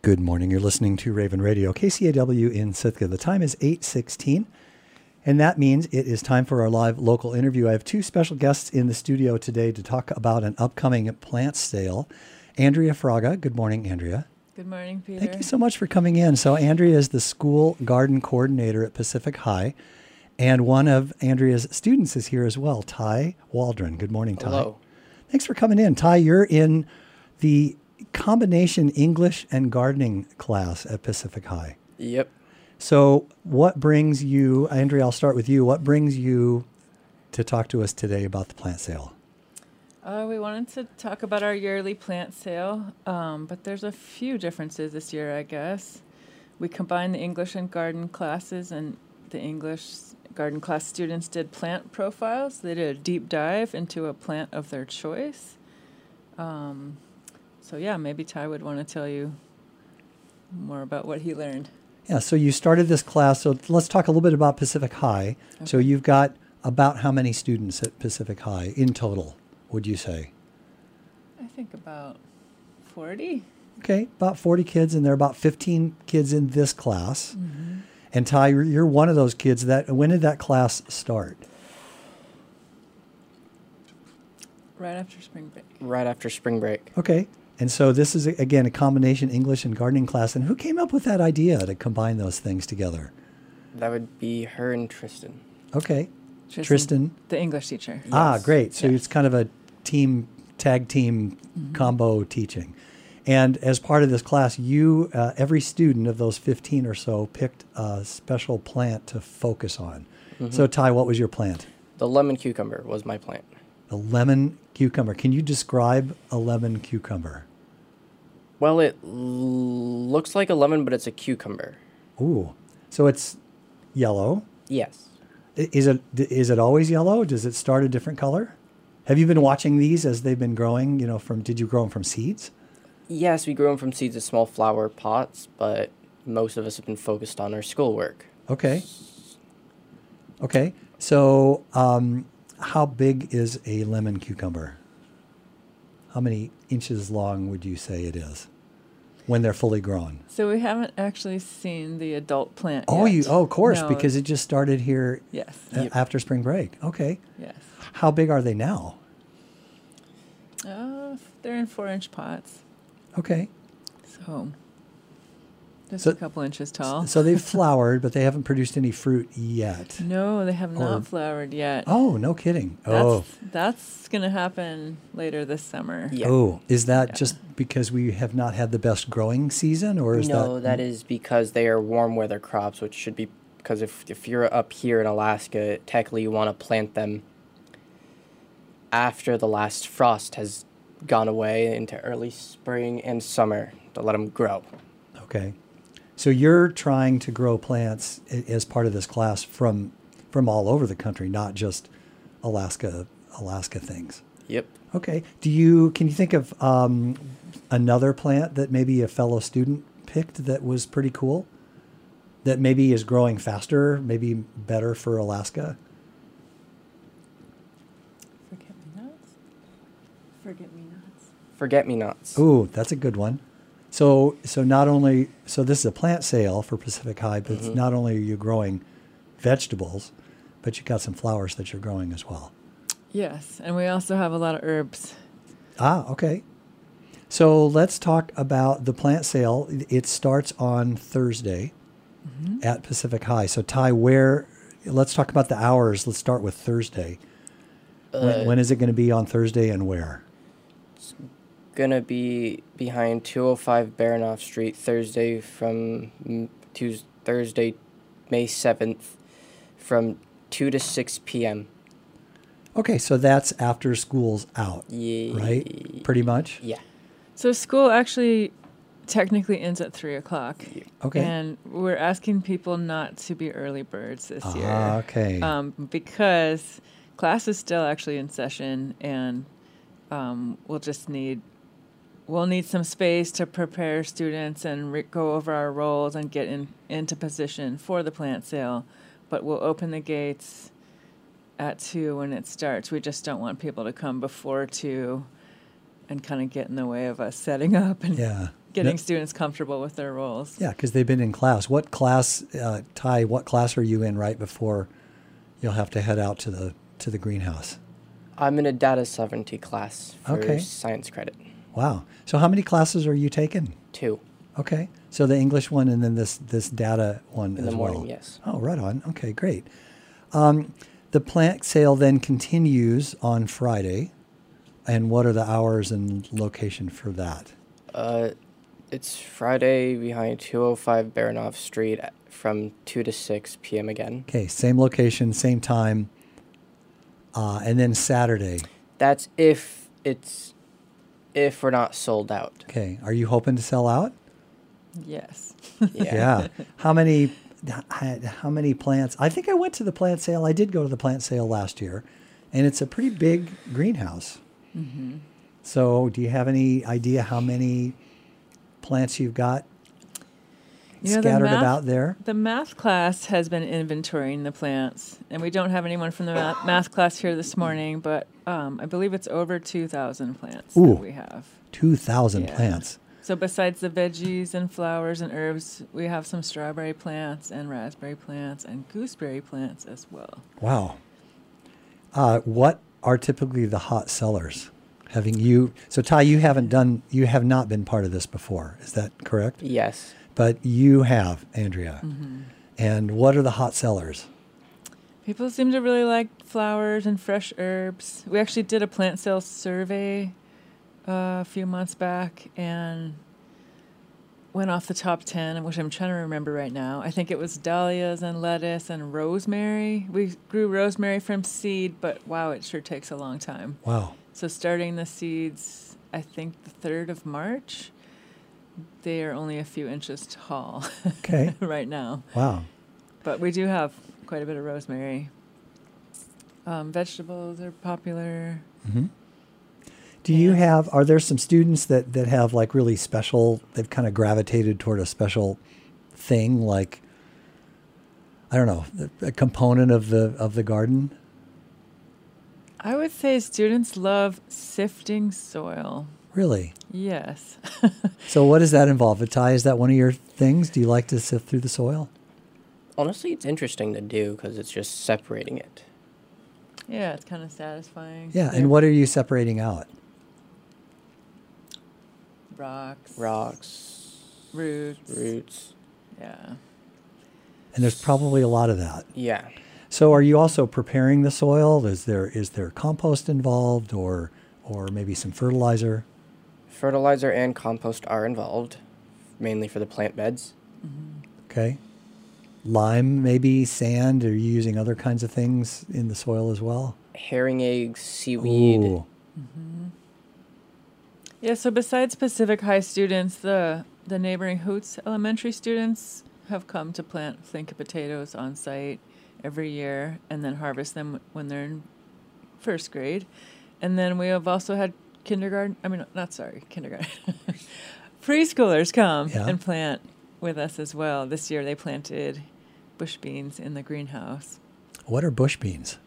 Good morning. You're listening to Raven Radio, KCAW in Sitka. The time is 8:16, and that means it is time for our live local interview. I have two special guests in the studio today to talk about an upcoming plant sale. Andrea Fraga. Good morning, Andrea. Good morning, Peter. Thank you so much for coming in. So Andrea is the school garden coordinator at Pacific High, and one of Andrea's students is here as well, Ty Waldron. Good morning, Ty. Hello. Thanks for coming in. Ty, you're in the combination English and gardening class at Pacific High. Yep. So what brings you, Andrea, I'll start with you. What brings you to talk to us today about the plant sale? We wanted to talk about our yearly plant sale, but there's a few differences this year, I guess. We combined the English and garden classes, and the English garden class students did plant profiles. They did a deep dive into a plant of their choice. So yeah, maybe Ty would want to tell you more about what he learned. Yeah, so you started this class. So let's talk a little bit about Pacific High. Okay. So you've got about how many students at Pacific High in total, would you say? I think about 40. Okay, about 40 kids, and there are about 15 kids in this class. Mm-hmm. And Ty, you're one of those kids. When did that class start? Right after spring break. Right after spring break. Okay. And so this is, again, a combination English and gardening class. And who came up with that idea to combine those things together? That would be her and Tristan. Okay. Tristan. The English teacher. Yes. Ah, great. So yes. It's kind of a tag team combo teaching. And as part of this class, you, every student of those 15 or so picked a special plant to focus on. Mm-hmm. So Ty, what was your plant? The lemon cucumber was my plant. The lemon cucumber. Can you describe a lemon cucumber? Well, it looks like a lemon, but it's a cucumber. Ooh. So it's yellow? Yes. Is it always yellow? Does it start a different color? Have you been watching these as they've been growing? Did you grow them from seeds? Yes, we grew them from seeds in small flower pots, but most of us have been focused on our schoolwork. Okay. So, how big is a lemon cucumber? How many inches long would you say it is when they're fully grown? So we haven't actually seen the adult plant yet. Of course, No. because it just started here Yes. After spring break. Okay. Yes. How big are they now? They're in 4-inch pots. Okay. So just a couple inches tall. So they've flowered, but they haven't produced any fruit yet. No, they have not flowered yet. Oh, no kidding. That's going to happen later this summer. Yeah. Oh, is that just because we have not had the best growing season, or is No, that is because they are warm weather crops, which should be because if you're up here in Alaska, technically you want to plant them after the last frost has gone away into early spring and summer to let them grow. Okay. So you're trying to grow plants as part of this class from all over the country, not just Alaska things. Yep. Okay. Can you think of another plant that maybe a fellow student picked that was pretty cool, that maybe is growing faster, maybe better for Alaska? Forget-me-nots. Ooh, that's a good one. So this is a plant sale for Pacific High, but it's not only are you growing vegetables, but you've got some flowers that you're growing as well. Yes, and we also have a lot of herbs. Ah, okay. So let's talk about the plant sale. It starts on Thursday at Pacific High. So Ty, let's talk about the hours. Let's start with Thursday. When is it going to be on Thursday and where? Going to be behind 205 Baranoff Street Thursday May 7th from 2 to 6 p.m. Okay, so that's after school's out, right? Pretty much? Yeah. So school actually technically ends at 3 o'clock. Okay. And we're asking people not to be early birds this year. Okay. Because class is still actually in session, and we'll need some space to prepare students and go over our roles and get into position for the plant sale. But we'll open the gates at 2 when it starts. We just don't want people to come before 2 and kind of get in the way of us setting up. And yeah. getting students comfortable with their roles. Yeah, because they've been in class. What class, Ty? What class are you in right before you'll have to head out to the greenhouse? I'm in a data sovereignty class for Okay. science credit. Wow. So how many classes are you taking? 2 Okay. So the English one and then this data one in as the morning, well. yes. Oh, right on. Okay, great. The plant sale then continues on Friday. And what are the hours and location for that? It's Friday behind 205 Baranov Street from 2 to 6 p.m. again. Okay, same location, same time. And then Saturday. That's if we're not sold out. Okay. Are you hoping to sell out? Yes. Yeah. How many plants? I think I went to the plant sale. I did go to the plant sale last year, and it's a pretty big greenhouse. Mm-hmm. So do you have any idea how many plants you've got scattered about there? The math class has been inventorying the plants, and we don't have anyone from the math class here this morning, but I believe it's over 2,000 plants Ooh. that we have. 2,000 Yeah. plants. So besides the veggies and flowers and herbs, we have some strawberry plants and raspberry plants and gooseberry plants as well. Wow. What are typically the hot sellers? So Ty, you have not been part of this before. Is that correct? Yes. But you have, Andrea. Mm-hmm. And what are the hot sellers? People seem to really like flowers and fresh herbs. We actually did a plant sales survey a few months back and went off the top 10, which I'm trying to remember right now. I think it was dahlias and lettuce and rosemary. We grew rosemary from seed, but wow, it sure takes a long time. Wow. So starting the seeds, I think the 3rd of March, they are only a few inches tall Okay. right now. Wow. But we do have quite a bit of rosemary. Vegetables are popular. Mm-hmm. Are there some students that have like really special, they've kind of gravitated toward a special thing, like, I don't know, a component of the garden? I would say students love sifting soil. Really? Yes. So what does that involve? Ty, is that one of your things? Do you like to sift through the soil? Honestly, it's interesting to do because it's just separating it. Yeah, it's kind of satisfying. Yeah. And what are you separating out? Rocks. Roots. Yeah. And there's probably a lot of that. Yeah. So are you also preparing the soil? Is there compost involved or maybe some fertilizer? Fertilizer and compost are involved, mainly for the plant beds. Mm-hmm. Okay. Lime, maybe sand. Are you using other kinds of things in the soil as well? Herring eggs, seaweed. Ooh. Mm-hmm. Yeah, so besides Pacific High students, the neighboring Hoots elementary students have come to plant Flinka potatoes on site every year and then harvest them when they're in 1st grade. And then we have also had kindergarten, preschoolers come and plant with us as well. This year they planted bush beans in the greenhouse. What are bush beans?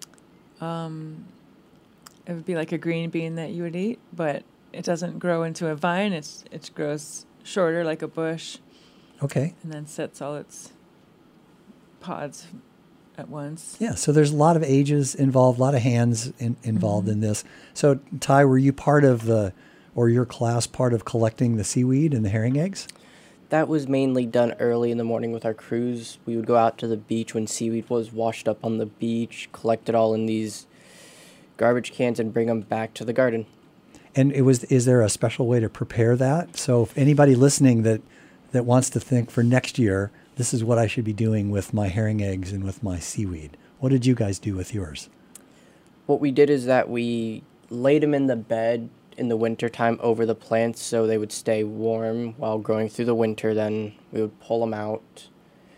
It would be like a green bean that you would eat, but it doesn't grow into a vine. It grows shorter like a bush. Okay. And then sets all its pods at once. Yeah, so there's a lot of ages involved, a lot of hands involved in this. So Ty, were you or your class part of collecting the seaweed and the herring eggs? That was mainly done early in the morning with our crews. We would go out to the beach when seaweed was washed up on the beach, collect it all in these garbage cans and bring them back to the garden. And is there a special way to prepare that? So if anybody listening that wants to think for next year, this is what I should be doing with my herring eggs and with my seaweed. What did you guys do with yours? What we did is that we laid them in the bed in the wintertime over the plants so they would stay warm while growing through the winter. Then we would pull them out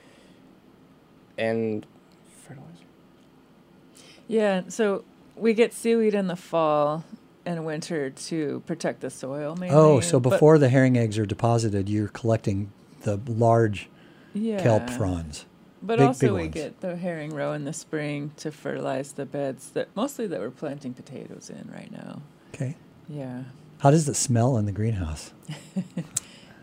and fertilize. Yeah, so we get seaweed in the fall and winter to protect the soil mainly. Oh, so before the herring eggs are deposited, you're collecting the large kelp fronds. But big also we ones. get the herring roe in the spring to fertilize the beds that we're planting potatoes in right now. Okay. Yeah. How does it smell in the greenhouse?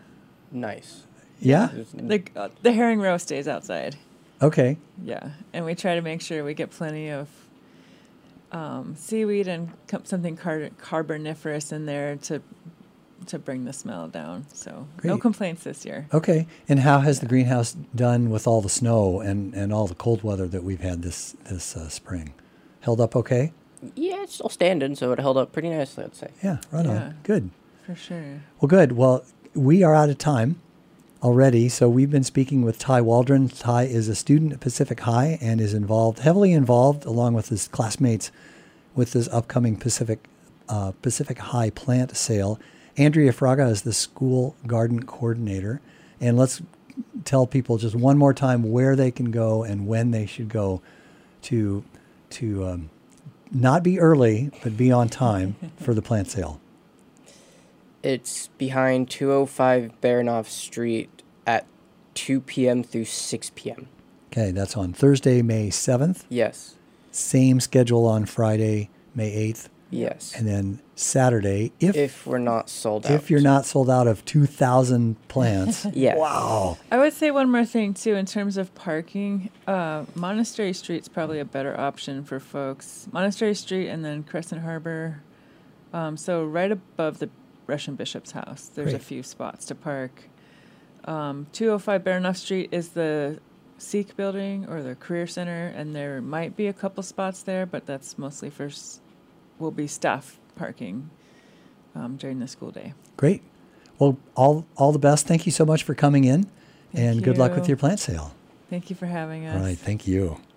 Nice. Yeah? The herring roe stays outside. Okay. Yeah, and we try to make sure we get plenty of seaweed and something carboniferous in there to bring the smell down. So no Great. complaints this year. Okay. And how has the greenhouse done with all the snow and all the cold weather that we've had this spring? Held up okay? Yeah, it's still standing, so it held up pretty nicely, I'd say. Yeah, right Yeah. on. Good. For sure. Well, good. Well, we are out of time already, so we've been speaking with Ty Waldron. Ty is a student at Pacific High and is heavily involved, along with his classmates, with this upcoming Pacific High plant sale. Andrea Fraga is the school garden coordinator. And let's tell people just one more time where they can go and when they should go to not be early, but be on time for the plant sale. It's behind 205 Baranoff Street at 2 p.m. through 6 p.m. Okay, that's on Thursday, May 7th. Yes. Same schedule on Friday, May 8th. Yes. And then Saturday, if we're not sold out. you're not sold out of 2,000 plants. Yes. Wow. I would say one more thing too in terms of parking. Monastery Street's probably a better option for folks. Monastery Street and then Crescent Harbor. So right above the Russian Bishop's house, there's a Great. few spots to park. 205 Baranoff Street is the Sikh building or the Career Center, and there might be a couple spots there, but that's mostly will be staff parking during the school day. Great. Well, all the best. Thank you so much for coming in, and good luck with you. your plant sale. Thank you for having us. All right. Thank you.